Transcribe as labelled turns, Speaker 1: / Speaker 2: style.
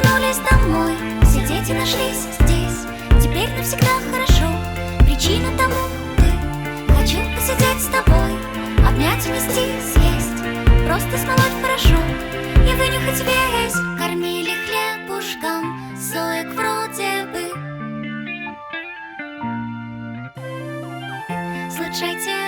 Speaker 1: вернулись домой. Все дети нашлись здесь, теперь навсегда хорошо. Причина тому ты. Хочу посидеть с тобой, обнять, унести, съесть, просто смолоть в порошок и вынюхать весь. Кормили хлебушком, соек вроде бы. Слушайте